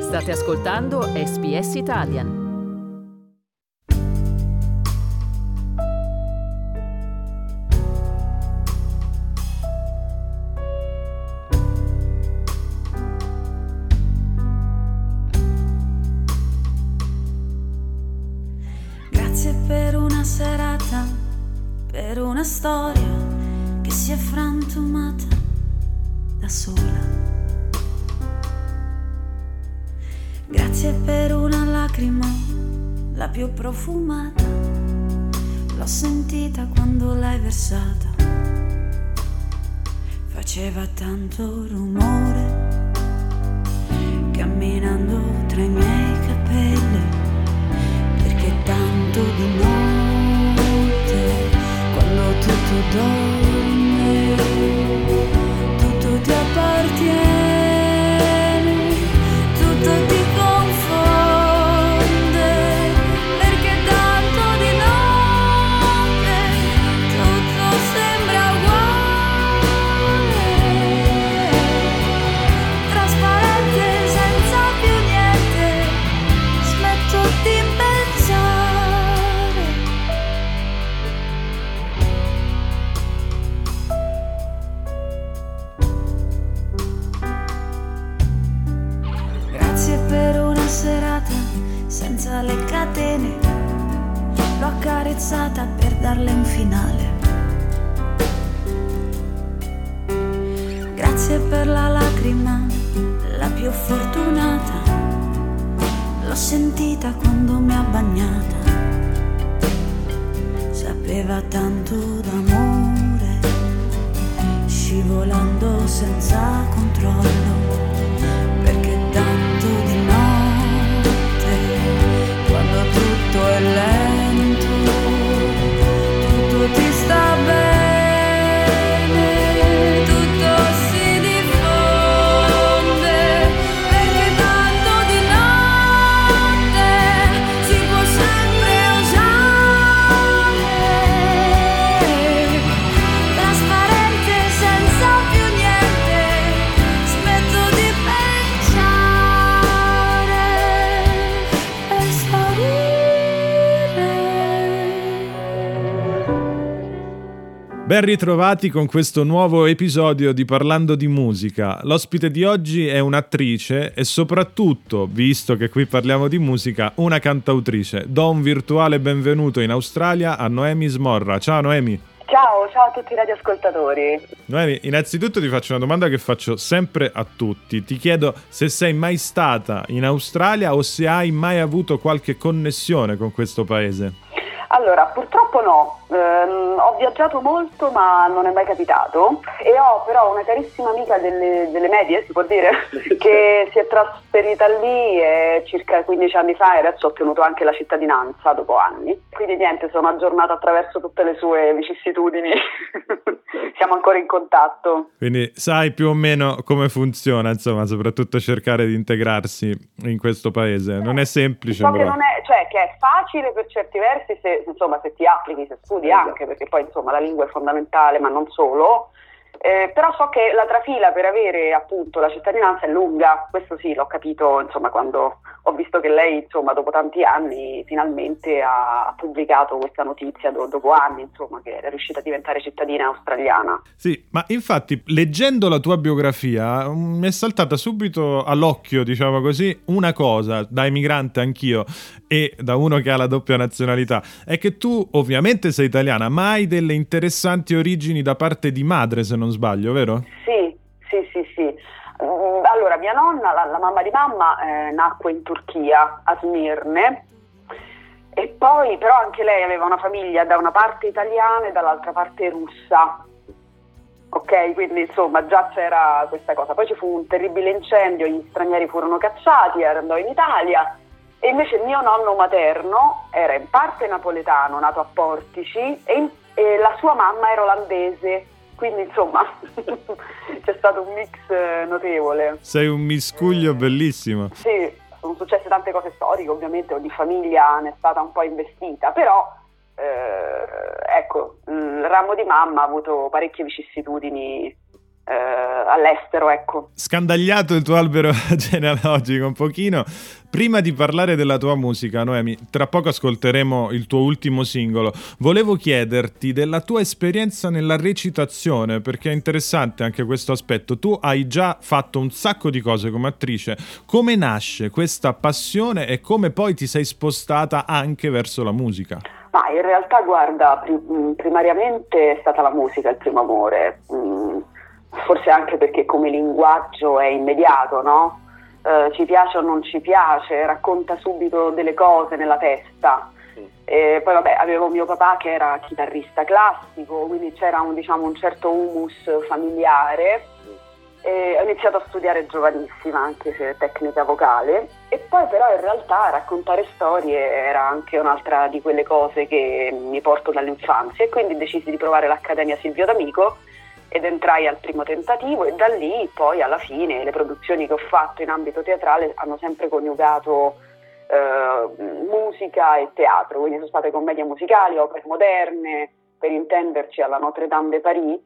State ascoltando SBS Italian. Grazie per una serata, per una storia che si è frantumata da sola. Grazie per una lacrima, la più profumata, l'ho sentita quando l'hai versata. Faceva tanto rumore, camminando tra i miei capelli, perché tanto di notte, quando tutto dorme, tutto ti appartiene, tutto ti confonde, perché tanto di notte tutto sembra uguale, trasparente senza più niente, smetto di pensare. Grazie per una serata senza le catene, l'ho accarezzata per darle un finale. Grazie per la lacrima, la più fortunata, l'ho sentita quando mi ha bagnata. Sapeva tanto d'amore, scivolando senza controllo, perché tanto di notte, quando tutto è lento, tutto ti sta bene, tutto si diffonde, perché tanto di notte si può sempre usare, trasparente senza più niente, smetto di pensare e sparire. Ben ritrovati con questo nuovo episodio di Parlando di Musica. L'ospite di oggi è un'attrice e soprattutto, visto che qui parliamo di musica, una cantautrice. Do un virtuale benvenuto in Australia a Noemi Smorra. Ciao Noemi. Ciao a tutti i radioascoltatori. Noemi, innanzitutto ti faccio una domanda che faccio sempre a tutti. Ti chiedo se sei mai stata in Australia o se hai mai avuto qualche connessione con questo paese. Allora, purtroppo no, ho viaggiato molto ma non è mai capitato e ho però una carissima amica delle medie, si può dire, che si è trasferita lì circa 15 anni fa e adesso ha ottenuto anche la cittadinanza dopo anni. Quindi niente, sono aggiornata attraverso tutte le sue vicissitudini, siamo ancora in contatto. Quindi sai più o meno come funziona, insomma, soprattutto cercare di integrarsi in questo paese. Non è semplice, So però. che non è, cioè che è facile per certi versi se ti applichi, se studi anche, perché poi insomma la lingua è fondamentale, ma non solo. Però so che la trafila per avere appunto la cittadinanza è lunga, questo sì, l'ho capito insomma quando ho visto che lei insomma dopo tanti anni finalmente ha pubblicato questa notizia dopo anni insomma che era riuscita a diventare cittadina australiana. Sì, ma infatti leggendo la tua biografia mi è saltata subito all'occhio, diciamo così, una cosa, da emigrante anch'io e da uno che ha la doppia nazionalità, è che tu ovviamente sei italiana, ma hai delle interessanti origini da parte di madre, se non sbaglio, vero? Sì. Allora, mia nonna, la mamma di mamma, nacque in Turchia, a Smirne, e poi però anche lei aveva una famiglia da una parte italiana e dall'altra parte russa. Ok, quindi insomma già c'era questa cosa. Poi ci fu un terribile incendio, gli stranieri furono cacciati, andò in Italia. E invece mio nonno materno era in parte napoletano, nato a Portici, e la sua mamma era olandese, quindi insomma c'è stato un mix notevole. Sei un miscuglio bellissimo. Sì, sono successe tante cose storiche, ovviamente ogni famiglia ne è stata un po' investita, però ecco, il ramo di mamma ha avuto parecchie vicissitudini all'estero, ecco. Scandagliato il tuo albero genealogico un pochino. Prima di parlare della tua musica, Noemi, tra poco ascolteremo il tuo ultimo singolo. Volevo chiederti della tua esperienza nella recitazione, perché è interessante anche questo aspetto. Tu hai già fatto un sacco di cose come attrice. Come nasce questa passione e come poi ti sei spostata anche verso la musica? Ma in realtà, guarda, primariamente è stata la musica il primo amore. Forse anche perché come linguaggio è immediato, no? Ci piace o non ci piace, racconta subito delle cose nella testa. E poi vabbè, avevo mio papà che era chitarrista classico, quindi c'era un certo humus familiare. E ho iniziato a studiare giovanissima, anche se tecnica vocale, e poi però in realtà raccontare storie era anche un'altra di quelle cose che mi porto dall'infanzia, e quindi decisi di provare l'Accademia Silvio D'Amico ed entrai al primo tentativo, e da lì poi alla fine le produzioni che ho fatto in ambito teatrale hanno sempre coniugato musica e teatro, quindi sono state commedie musicali, opere moderne, per intenderci alla Notre Dame de Paris,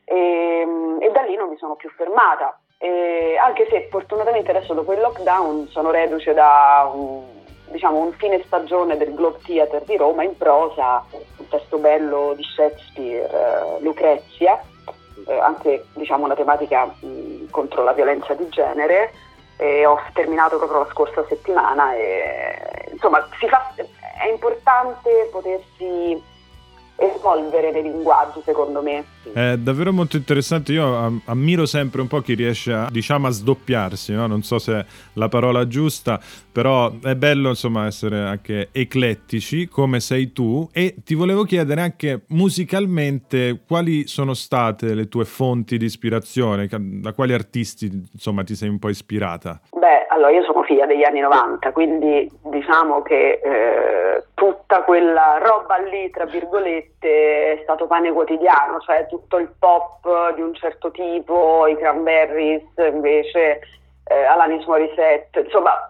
e da lì non mi sono più fermata, anche se fortunatamente adesso dopo il lockdown sono reduce da un fine stagione del Globe Theatre di Roma in prosa, un testo bello di Shakespeare, Lucrezia, anche una tematica contro la violenza di genere, e ho terminato proprio la scorsa settimana, e insomma è importante potersi evolvere nei linguaggi, secondo me. È davvero molto interessante. Io ammiro sempre un po' chi riesce a sdoppiarsi, no? Non so se è la parola giusta, però è bello insomma essere anche eclettici come sei tu. E ti volevo chiedere anche musicalmente quali sono state le tue fonti di ispirazione, da quali artisti insomma ti sei un po' ispirata? Beh, allora io sono figlia degli anni 90, quindi diciamo che tutta quella roba lì, tra virgolette, è stato pane quotidiano, cioè tutto il pop di un certo tipo, i Cranberries invece, Alanis Morissette, insomma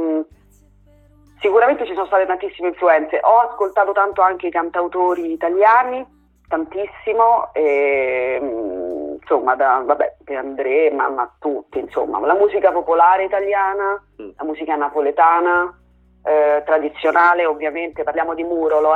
sicuramente ci sono state tantissime influenze. Ho ascoltato tanto anche i cantautori italiani, tantissimo, e insomma da André, ma tutti, insomma, la musica popolare italiana, la musica napoletana, tradizionale, ovviamente parliamo di Murolo,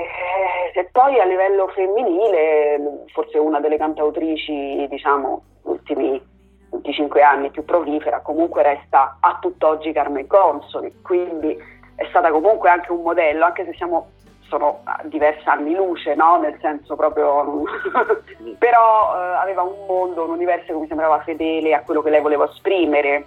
e poi a livello femminile forse una delle cantautrici ultimi 25 anni più prolifera comunque resta a tutt'oggi Carmen Consoli, quindi è stata comunque anche un modello, anche se sono a diversi anni luce, no? Nel senso proprio però aveva un mondo, un universo che mi sembrava fedele a quello che lei voleva esprimere.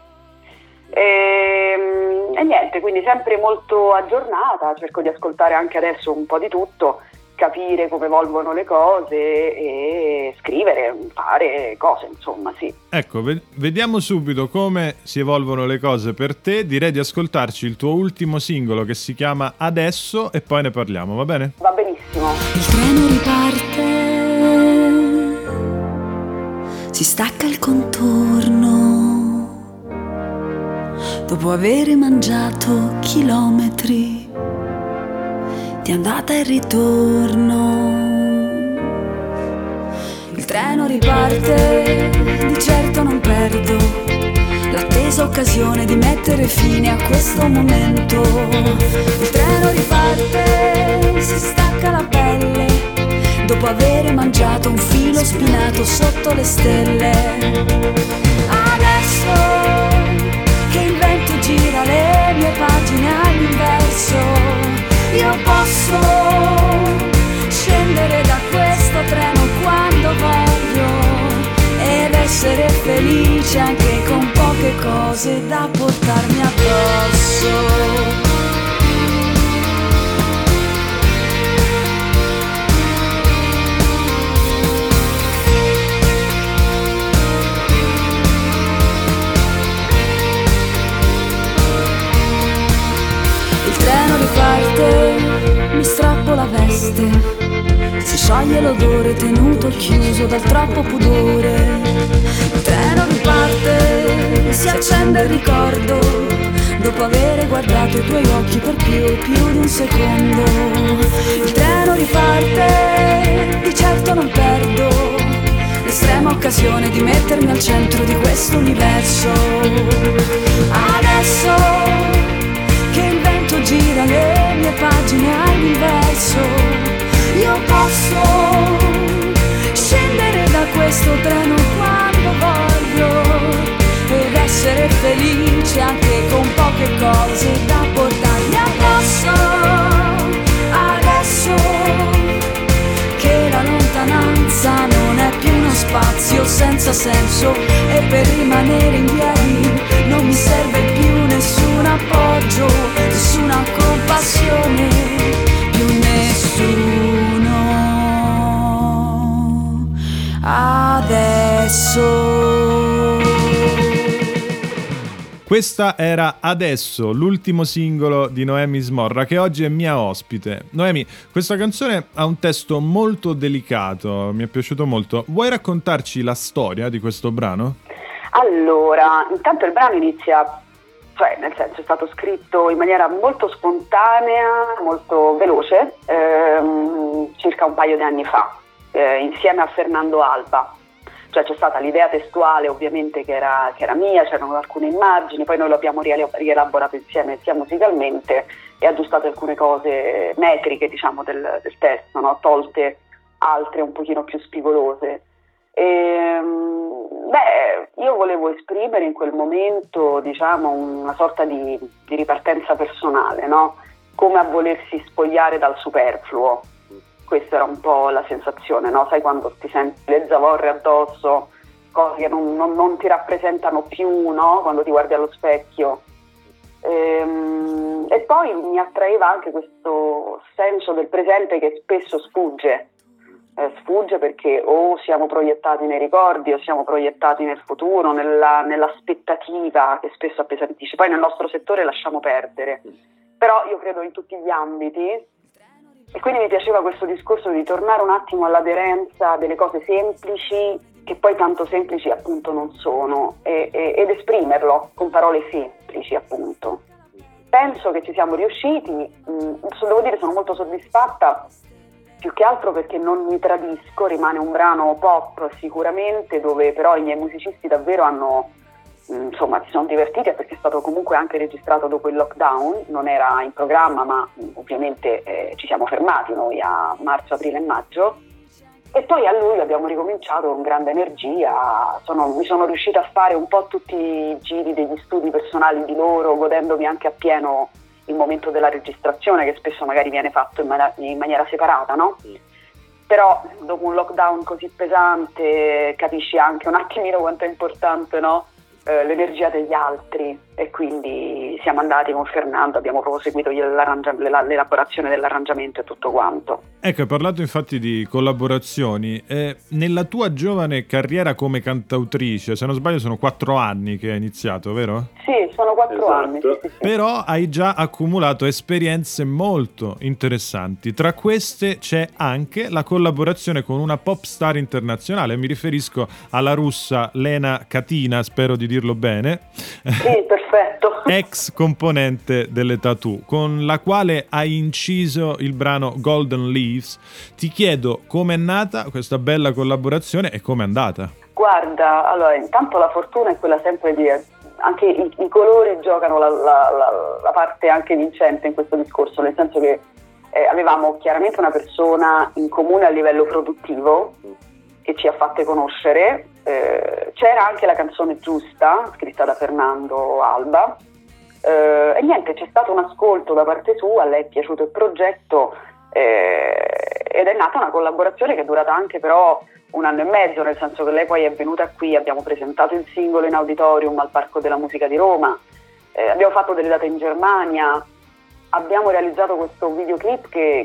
E niente, quindi sempre molto aggiornata, cerco di ascoltare anche adesso un po' di tutto, capire come evolvono le cose e scrivere, fare cose, insomma, sì. Ecco, vediamo subito come si evolvono le cose per te. Direi di ascoltarci il tuo ultimo singolo che si chiama Adesso e poi ne parliamo, va bene? Va benissimo. Il treno riparte, si stacca il contorno, dopo aver mangiato chilometri di andata e ritorno. Il treno riparte, di certo non perdo l'attesa occasione di mettere fine a questo momento. Il treno riparte, si stacca la pelle, dopo aver mangiato un filo spinato sotto le stelle. Adesso che il vento gira le mie pagine all'inverso, io posso scendere da questo treno quando voglio ed essere felice anche con poche cose da portarmi addosso. Il treno riparte, mi strappo la veste, si scioglie l'odore tenuto chiuso dal troppo pudore. Il treno riparte, si accende il ricordo, dopo aver guardato i tuoi occhi per più di un secondo. Il treno riparte, di certo non perdo l'estrema occasione di mettermi al centro di questo universo. Adesso che il vento gira le mie pagine all'inverso, io posso scendere da questo treno quando voglio ed essere felice anche con poche cose da portarmi addosso. Adesso che la lontananza non è più uno spazio senza senso e per rimanere in piedi non mi serve più nessun appoggio, nessuna compassione, più nessuno. Adesso. Questa era Adesso, l'ultimo singolo di Noemi Smorra, che oggi è mia ospite. Noemi, questa canzone ha un testo molto delicato, mi è piaciuto molto. Vuoi raccontarci la storia di questo brano? Allora, intanto il brano inizia, cioè nel senso è stato scritto in maniera molto spontanea, molto veloce, circa un paio di anni fa, insieme a Fernando Alba. Cioè c'è stata l'idea testuale ovviamente che era mia, c'erano alcune immagini, poi noi lo abbiamo rielaborato insieme sia musicalmente e aggiustato alcune cose metriche diciamo del testo, no? Tolte altre un pochino più spigolose. Io volevo esprimere in quel momento diciamo una sorta di ripartenza personale, no? Come a volersi spogliare dal superfluo. Questa era un po' la sensazione, no? Sai quando ti senti le zavorre addosso, cose che non ti rappresentano più, no? Quando ti guardi allo specchio. E poi mi attraeva anche questo senso del presente che spesso sfugge. Sfugge perché o siamo proiettati nei ricordi o siamo proiettati nel futuro, nell'aspettativa che spesso appesantisce. Poi nel nostro settore lasciamo perdere. Però io credo in tutti gli ambiti. E quindi mi piaceva questo discorso di tornare un attimo all'aderenza delle cose semplici, che poi tanto semplici appunto non sono, ed esprimerlo con parole semplici appunto. Penso che ci siamo riusciti, devo dire sono molto soddisfatta, più che altro perché non mi tradisco, rimane un brano pop sicuramente, dove però i miei musicisti davvero hanno... Insomma, si sono divertiti perché è stato comunque anche registrato dopo il lockdown, non era in programma ma ovviamente ci siamo fermati noi a marzo, aprile e maggio e poi a luglio abbiamo ricominciato con grande energia, mi sono riuscita a fare un po' tutti i giri degli studi personali di loro, godendomi anche appieno il momento della registrazione che spesso magari viene fatto in maniera separata, no? Però dopo un lockdown così pesante capisci anche un attimino quanto è importante, no? L'energia degli altri e quindi siamo andati con Fernando, abbiamo proprio seguito l'elaborazione dell'arrangiamento e tutto quanto. Ecco, hai parlato infatti di collaborazioni. Nella tua giovane carriera come cantautrice, se non sbaglio sono 4 anni che hai iniziato, vero? Sì, sono 4 anni. Sì. Però hai già accumulato esperienze molto interessanti. Tra queste c'è anche la collaborazione con una pop star internazionale. Mi riferisco alla russa Lena Katina, spero di dirlo bene. Sì, perfetto. Ex componente delle Tattoo, con la quale hai inciso il brano Golden Leaves. Ti chiedo com'è nata questa bella collaborazione e com'è andata? Guarda, allora intanto la fortuna è quella sempre di... Anche i colori giocano la parte anche vincente in questo discorso, nel senso che avevamo chiaramente una persona in comune a livello produttivo che ci ha fatte conoscere, c'era anche la canzone giusta scritta da Fernando Alba e niente, c'è stato un ascolto da parte sua, a lei è piaciuto il progetto ed è nata una collaborazione che è durata anche però 1 anno e mezzo, nel senso che lei poi è venuta qui, abbiamo presentato il singolo in auditorium al Parco della Musica di Roma, abbiamo fatto delle date in Germania, abbiamo realizzato questo videoclip che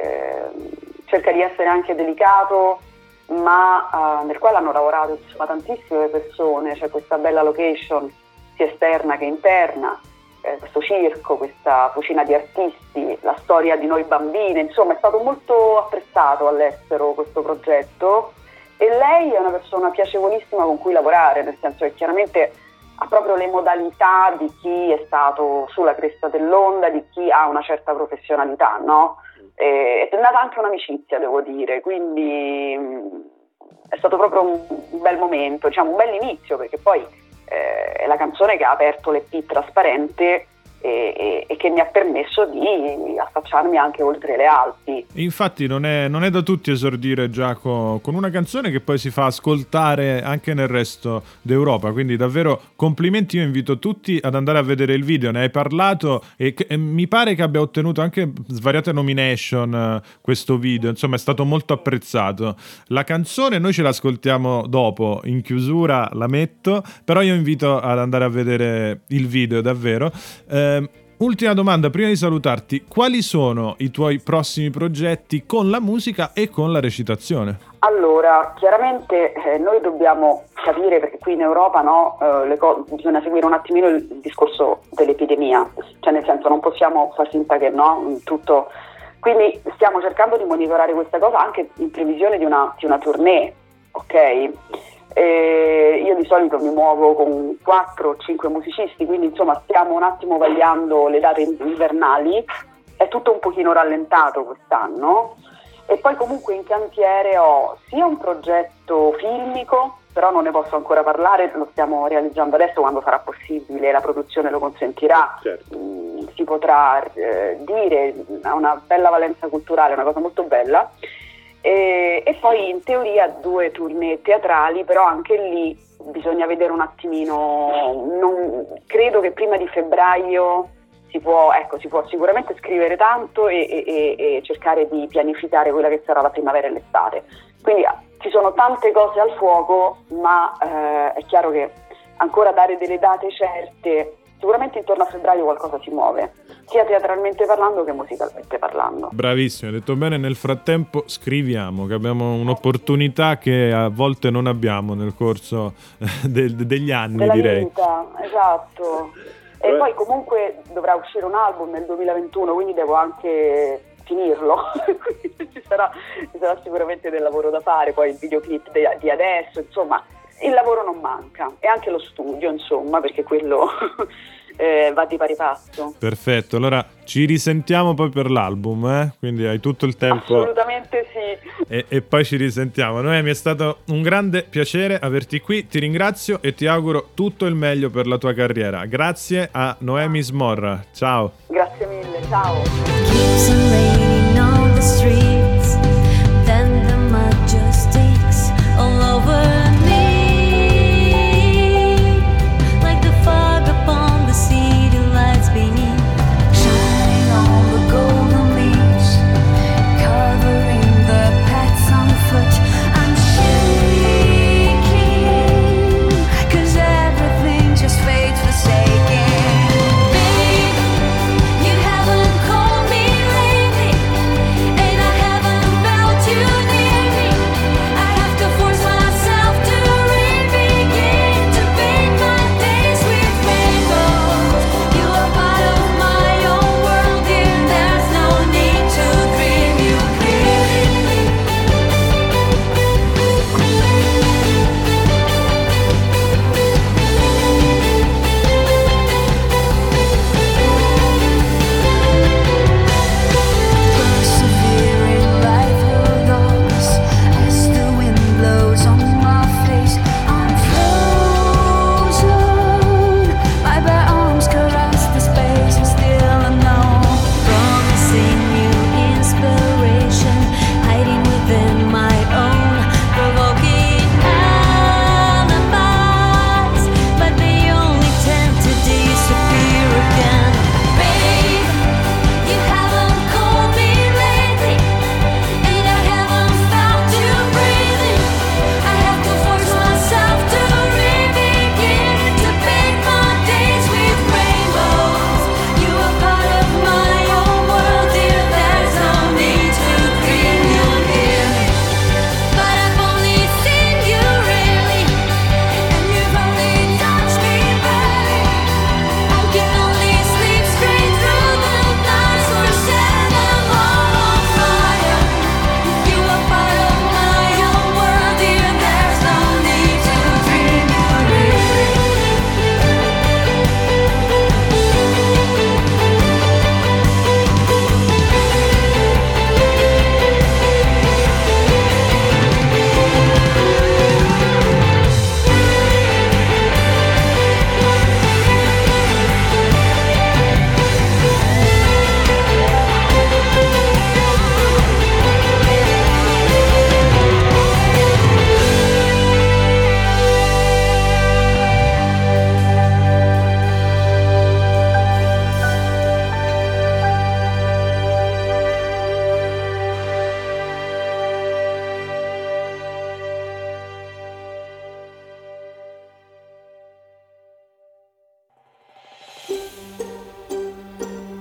cerca di essere anche delicato, ma nel quale hanno lavorato insomma, tantissime persone, c'è questa bella location sia esterna che interna, questo circo, questa fucina di artisti, la storia di noi bambine, insomma è stato molto apprezzato all'estero questo progetto e lei è una persona piacevolissima con cui lavorare, nel senso che chiaramente ha proprio le modalità di chi è stato sulla cresta dell'onda, di chi ha una certa professionalità, no? È nata anche un'amicizia, devo dire, quindi è stato proprio un bel momento, diciamo un bel inizio, perché poi è la canzone che ha aperto l'EP Trasparente e che mi ha permesso di affacciarmi anche oltre le Alpi. Infatti non è da tutti esordire già con una canzone che poi si fa ascoltare anche nel resto d'Europa, quindi davvero complimenti. Io invito tutti ad andare a vedere il video, ne hai parlato e mi pare che abbia ottenuto anche svariate nomination questo video, insomma è stato molto apprezzato. La canzone noi ce l'ascoltiamo dopo, in chiusura la metto, però io invito ad andare a vedere il video davvero. Ultima domanda prima di salutarti: quali sono i tuoi prossimi progetti con la musica e con la recitazione? Allora, chiaramente noi dobbiamo capire, perché qui in Europa bisogna seguire un attimino il discorso dell'epidemia, cioè nel senso non possiamo far finta che tutto, quindi stiamo cercando di monitorare questa cosa anche in previsione di una tournée, ok? Io di solito mi muovo con 4 o 5 musicisti, quindi insomma stiamo un attimo vagliando le date invernali, è tutto un pochino rallentato quest'anno, e poi comunque in cantiere ho sia un progetto filmico, però non ne posso ancora parlare, lo stiamo realizzando adesso, quando sarà possibile, la produzione lo consentirà, certo. Si potrà dire, ha una bella valenza culturale, una cosa molto bella. E poi in teoria 2 tournée teatrali, però anche lì bisogna vedere un attimino, credo che prima di febbraio si può sicuramente scrivere tanto e cercare di pianificare quella che sarà la primavera e l'estate. Quindi ci sono tante cose al fuoco, ma è chiaro che ancora dare delle date certe, sicuramente intorno a febbraio qualcosa si muove, sia teatralmente parlando che musicalmente parlando. Bravissimo, hai detto bene. Nel frattempo scriviamo, che abbiamo un'opportunità che a volte non abbiamo nel corso degli anni, della direi. Vita, esatto. E poi comunque dovrà uscire un album nel 2021, quindi devo anche finirlo. ci sarà sicuramente del lavoro da fare, poi il videoclip di adesso, insomma il lavoro non manca, e anche lo studio, insomma, perché quello va di pari passo. Perfetto, allora ci risentiamo poi per l'album, quindi hai tutto il tempo. Assolutamente sì. E poi ci risentiamo. Noemi, è stato un grande piacere averti qui, ti ringrazio e ti auguro tutto il meglio per la tua carriera. Grazie a Noemi Smorra, ciao. Grazie mille, ciao. Keeps on raining on the streets, then the mud just sticks all over me. Like the fog upon the city lights beneath, shine on the golden leaves, covering the paths on foot. I'm shaking, 'cause everything just fades forsaken. Babe, you haven't called me lately, and I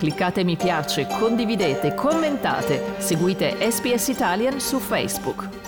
Cliccate mi piace, condividete, commentate, seguite SPS Italian su Facebook.